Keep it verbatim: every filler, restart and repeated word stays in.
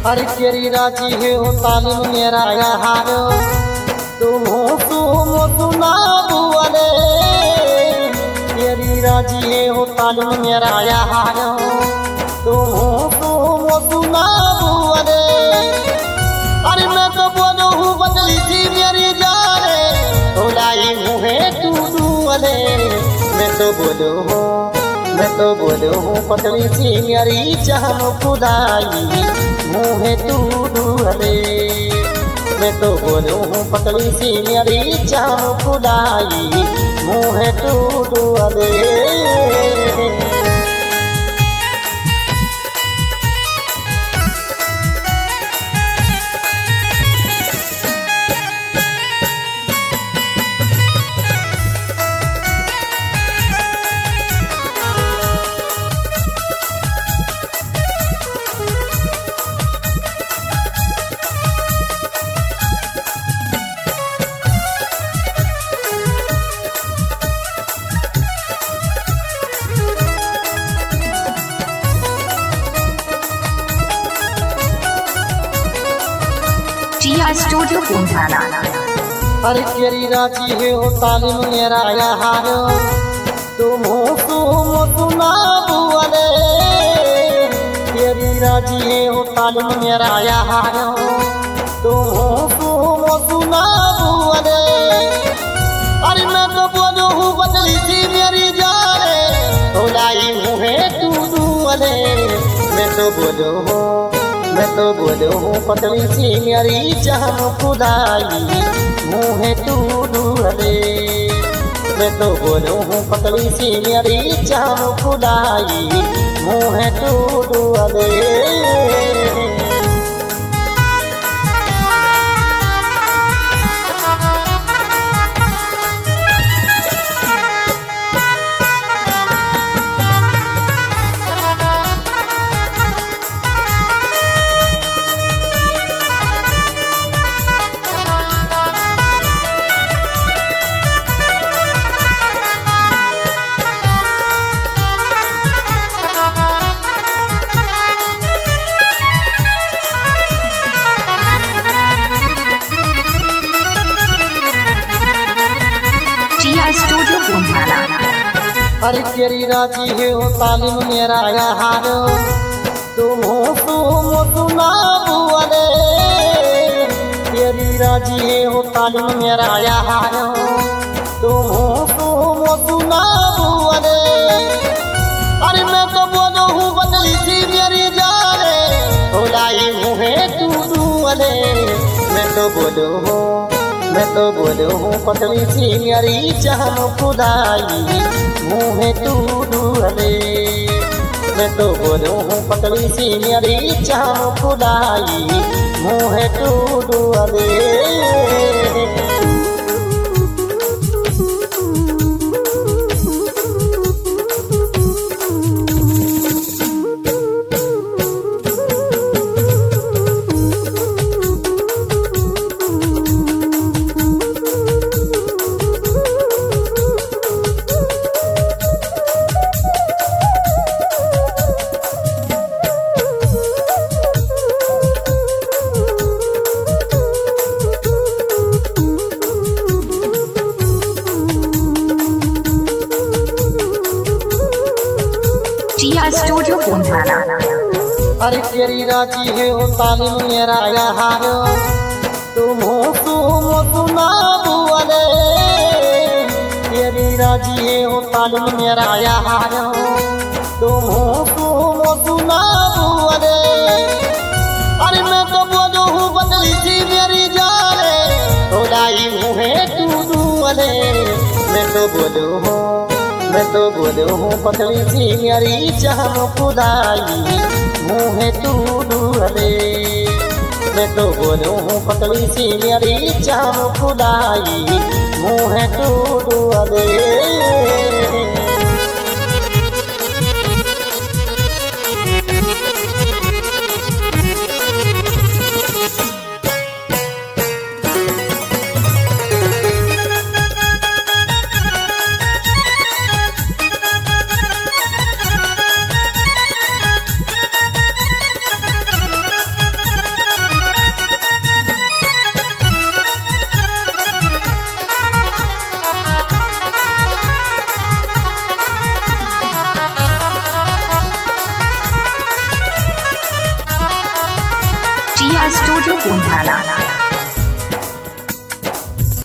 अरे तेरी राजी है हो तालीम मेरा यार तुम हो तुम सुना बुआले तेरी राजी है हो तालीम मेरा यार तुम हो तुम सुना बुआले अरे मैं तो बोलो हूँ बदली थी मेरी जाने तो लाई मुहे तू दुआले मैं तो बोलो हूँ मैं तो बोलो हूँ पतली सी मेरी जान खुदाई मुहे तू दुआले मैं तो बोलो हूँ पतली सी मेरी जान खुदाई मुहे तू दुआले स्टूडियो कुंभाला। अरे तेरी राजी है हो तालीम मेरा यार तुम हो तुम सुना बुआले तेरी राजी है हो तालीम मेरा यार तुम हो तुम सुना बुआले अरे मैं तो बोलो हूँ बदली थी मेरी जाने तो लाई मुहे तू दुआले मैं तो बोलो हूँ मैं तो बोलो हूँ पतली सी मेरी जान खुदाई मुहे तू दुआले मैं तो बोलो हूँ पतली सी मेरी जान खुदाई मुहे तू दुआले स्टूडियो कुंभाला। अरे तेरी राजी है हो तालीम मेरा यार तुम हो तुम सुना बुआले तेरी राजी है हो तालीम मेरा यार तुम हो तुम सुना बुआले अरे मैं तो बोलो हूँ बदली थी मेरी जाने तो लाई मुहे तू दुआले मैं तो बोलो हूँ मैं तो बोलो हूँ पतली सी मेरी जान खुदाई मुहे तू दुआले मैं तो बोलो हूँ पतली सी मेरी जान खुदाई मुहे तू दुआले स्टूडियो कुंभाला। अरे तेरी राजी है हो तालीम मेरा यार तुम हो तुम सुना बुआले तेरी राजी है हो तालीम मेरा यार तुम हो तुम सुना बुआले अरे मैं तो बोलो हूँ बदली थी मेरी जाने तो लाई मुहे तू दुआले मैं तो बोलो हूँ मैं तो बोलो हूँ पतली सी मेरी जान खुदाई मुहे तू दुआले मैं तो बोलो हूँ पतली सी मेरी जान खुदाई मुहे तू दुआले।